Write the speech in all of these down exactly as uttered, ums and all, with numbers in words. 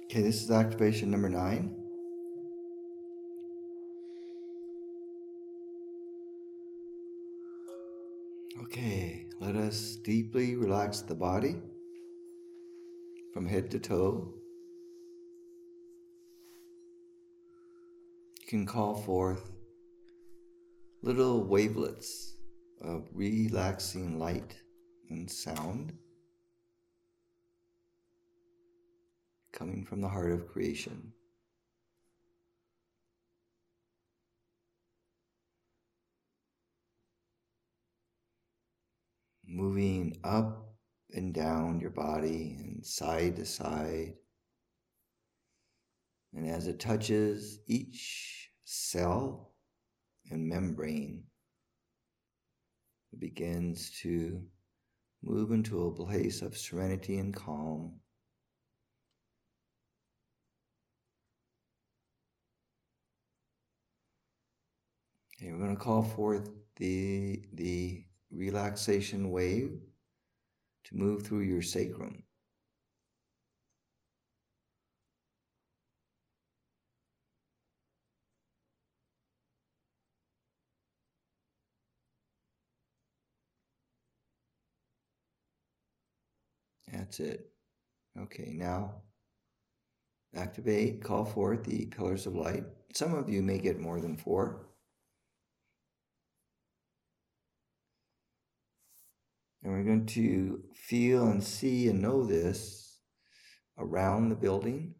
Okay, this is activation number nine. Okay, let us deeply relax the body from head to toe. You can call forth little wavelets of relaxing light and sound coming from the heart of creation. Moving up and down your body and side to side. And as it touches each cell and membrane, it begins to move into a place of serenity and calm. Okay, we're going to call forth the, the relaxation wave to move through your sacrum. That's it. Okay, now activate, call forth the pillars of light. Some of you may get more than four. And we're going to feel and see and know this around the building,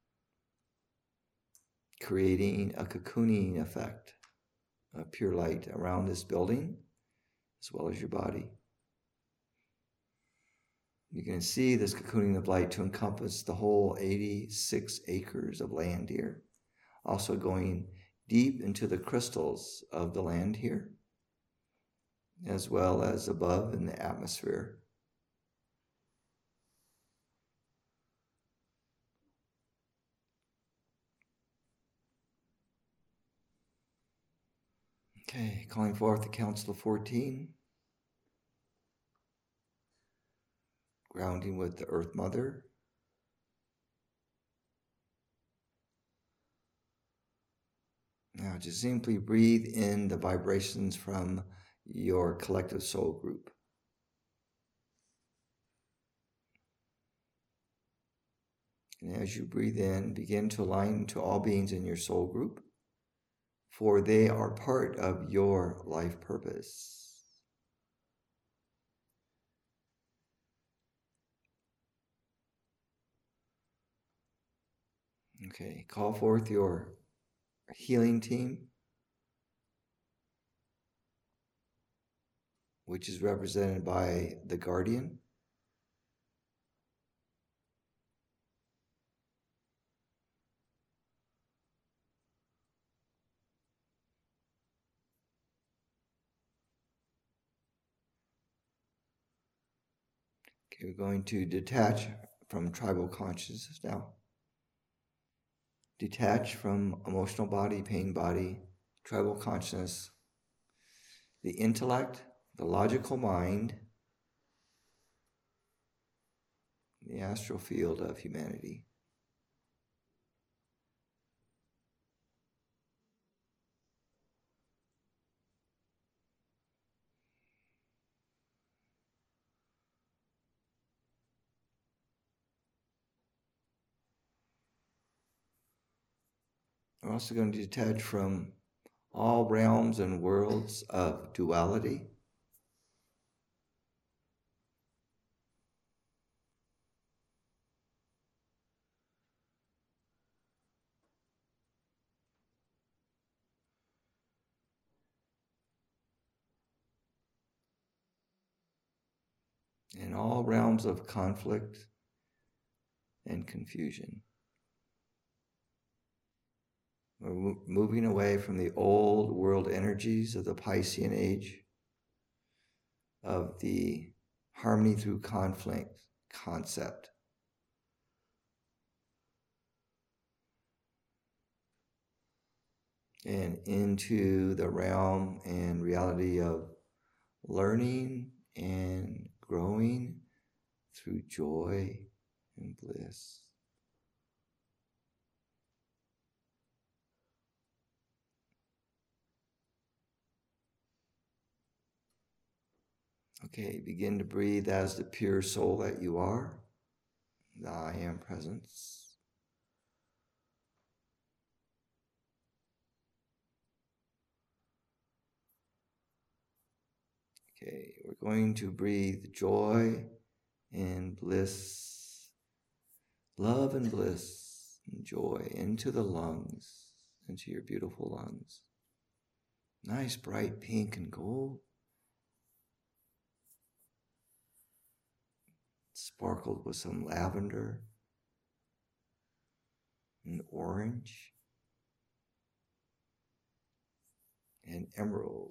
creating a cocooning effect of pure light around this building, as well as your body. You can see this cocooning of light to encompass the whole eighty-six acres of land here. Also going deep into the crystals of the land here, as well as above in the atmosphere. Okay, calling forth the Council of fourteen. Grounding with the Earth Mother. Now just simply breathe in the vibrations from your collective soul group. And as you breathe in, begin to align to all beings in your soul group, for they are part of your life purpose. Okay, call forth your healing team, which is represented by the Guardian. Okay, we're going to detach from tribal consciousness now. Detach from emotional body, pain body, tribal consciousness, the intellect, the logical mind, the astral field of humanity. We're also going to detach from all realms and worlds of duality. And all realms of conflict and confusion. We're moving away from the old world energies of the Piscean age, of the harmony through conflict concept. And into the realm and reality of learning and growing through joy and bliss. Okay, begin to breathe as the pure soul that you are, the I am presence. Okay, we're going to breathe joy and bliss, love and bliss and joy into the lungs, into your beautiful lungs. Nice bright pink and gold, sparkled with some lavender and orange and emerald.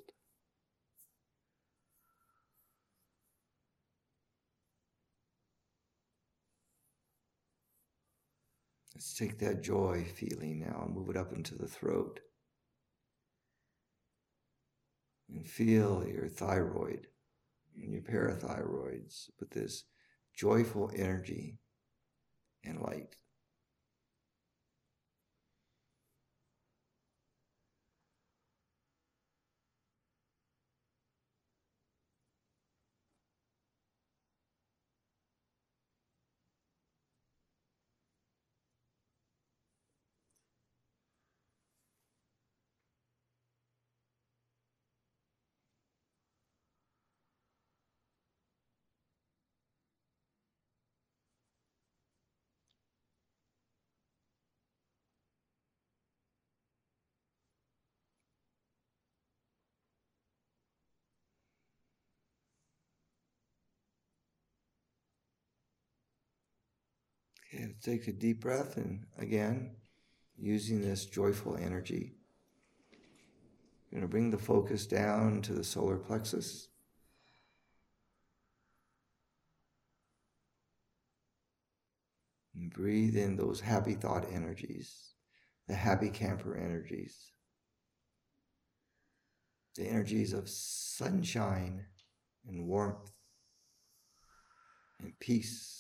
Let's take that joy feeling now and move it up into the throat. And feel your thyroid and your parathyroids with this joyful energy and light. Okay, let's take a deep breath, and again, using this joyful energy, you're going to bring the focus down to the solar plexus. And breathe in those happy thought energies, the happy camper energies, the energies of sunshine and warmth and peace.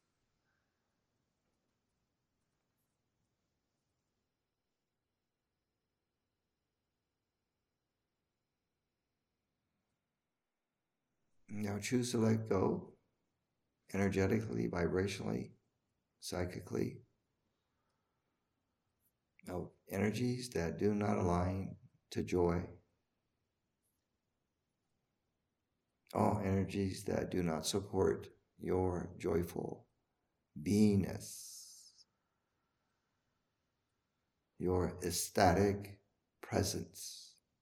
Now choose to let go energetically, vibrationally, psychically of energies that do not align to joy, all energies that do not support your joyful beingness, your ecstatic presence.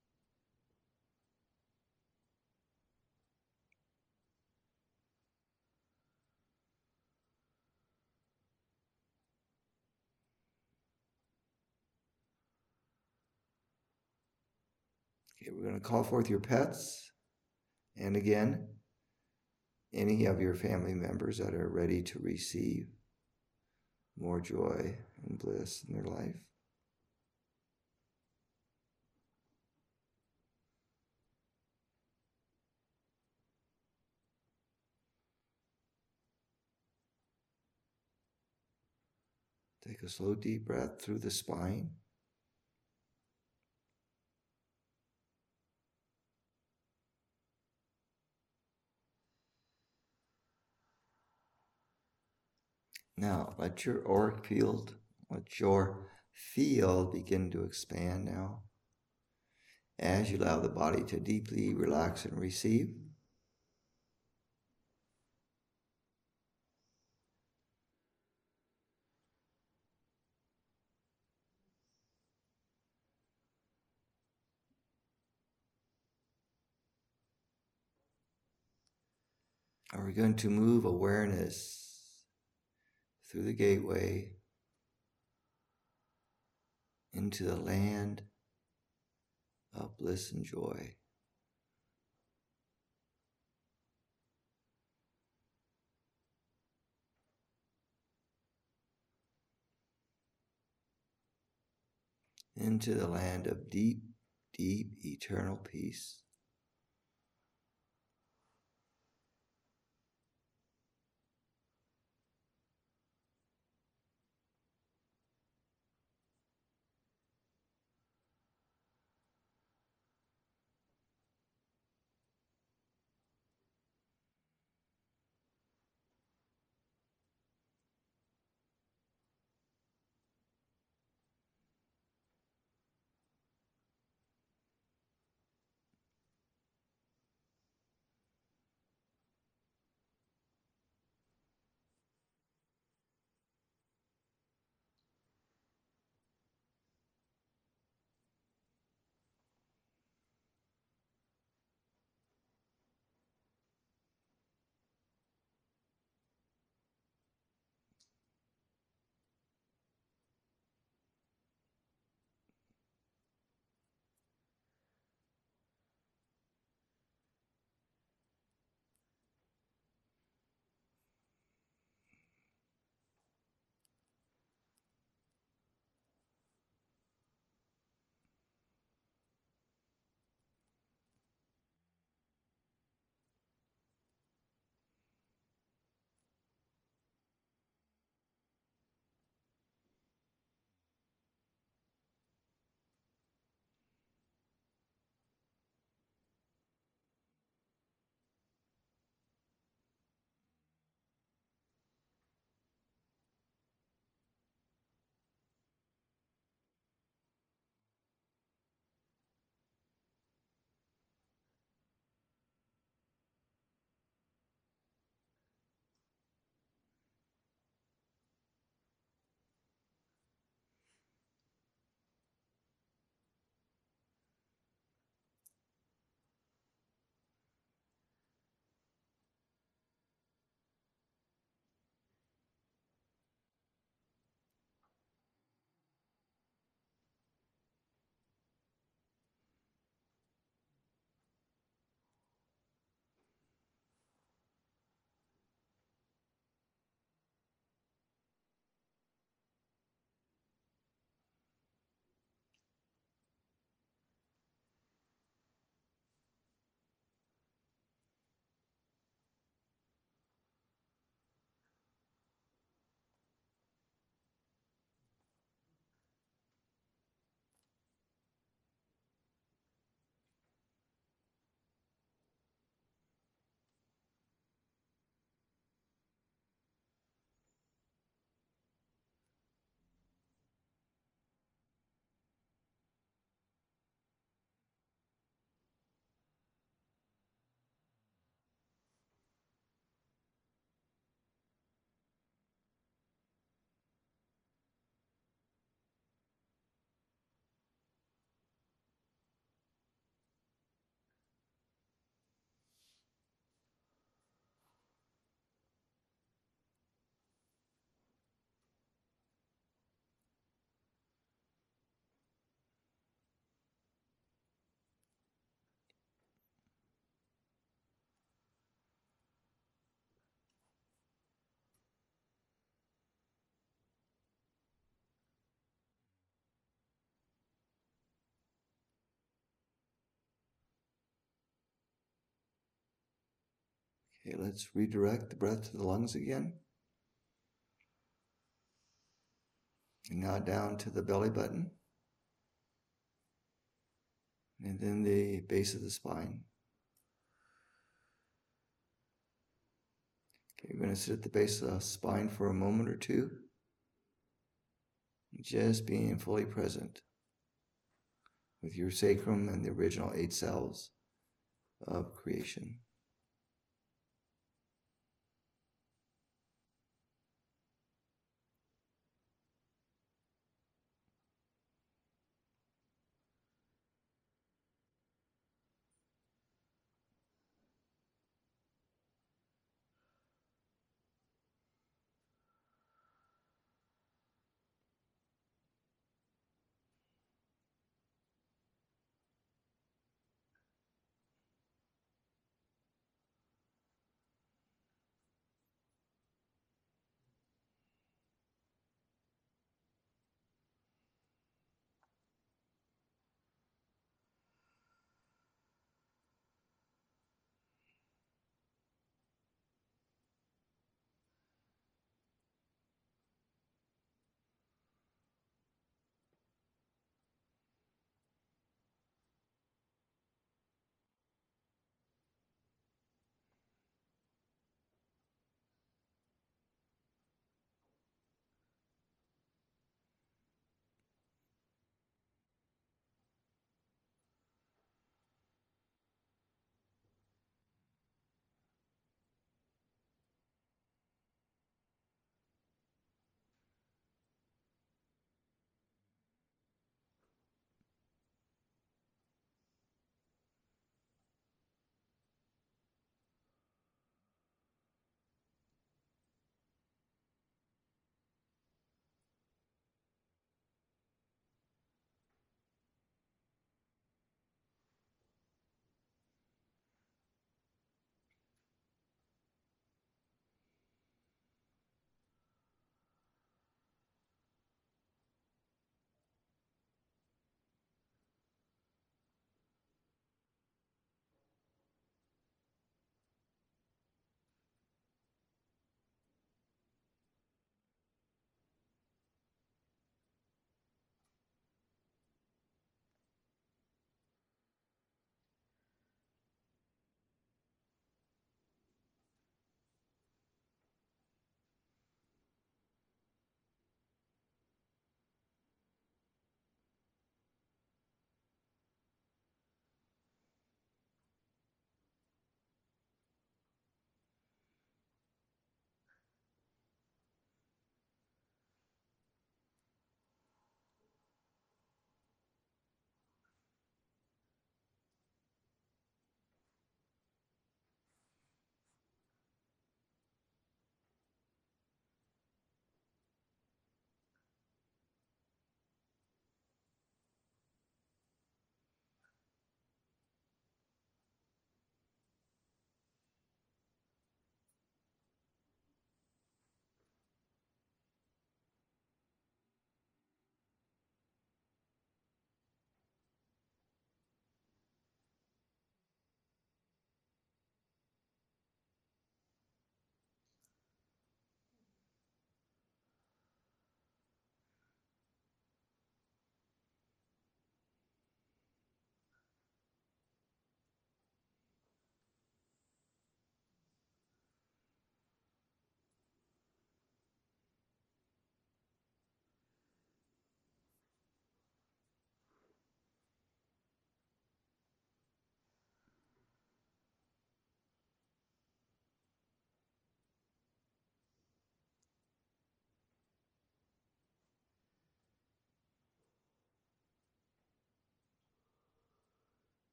Okay, we're going to call forth your pets, and again, any of your family members that are ready to receive more joy and bliss in their life. Take a slow, deep breath through the spine. Now, let your auric field, let your field begin to expand now as you allow the body to deeply relax and receive. And we're going to move awareness through the gateway into the land of bliss and joy. Into the land of deep, deep, eternal peace. Okay, let's redirect the breath to the lungs again. And now down to the belly button. And then the base of the spine. Okay, we're going to sit at the base of the spine for a moment or two. Just being fully present with your sacrum and the original eight cells of creation.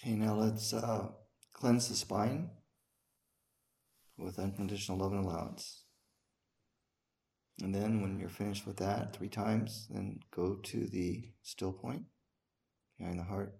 Okay, now let's uh, cleanse the spine with unconditional love and allowance. And then when you're finished with that three times, then go to the still point behind the heart.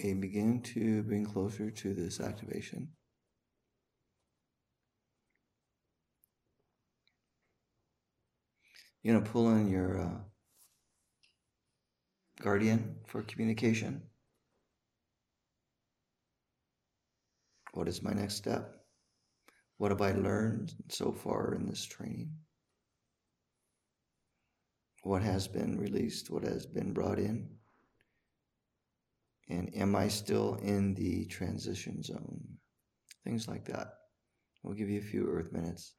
Okay, begin to bring closer to this activation. You're going to pull in your uh, guardian for communication. What is my next step? What have I learned so far in this training? What has been released? What has been brought in? And am I still in the transition zone? Things like that. We'll give you a few earth minutes.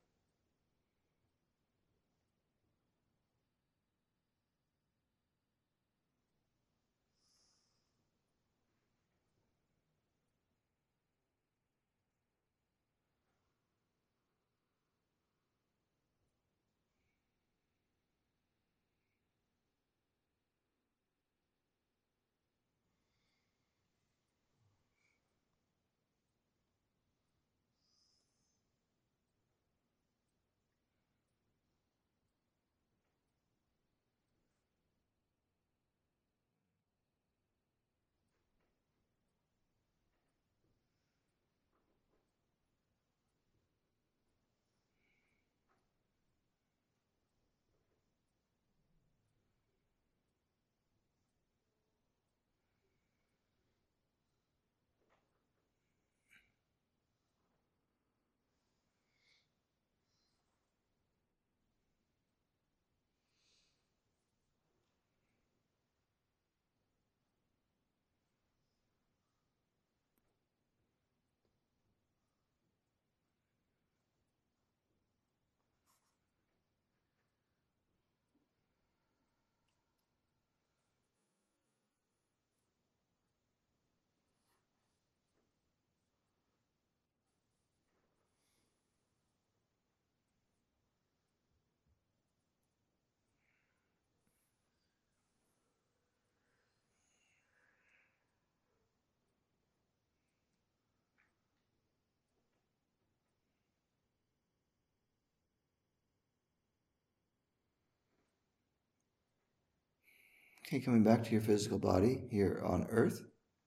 Okay, coming back to your physical body here on Earth.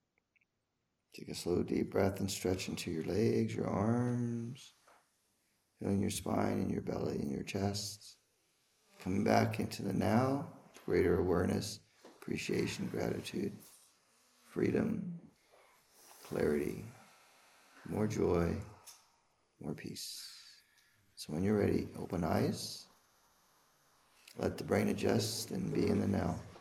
Take a slow, deep breath and stretch into your legs, your arms, feeling your spine and your belly and your chest. Coming back into the now, greater awareness, appreciation, gratitude, freedom, clarity, more joy, more peace. So when you're ready, open eyes, let the brain adjust and be in the now.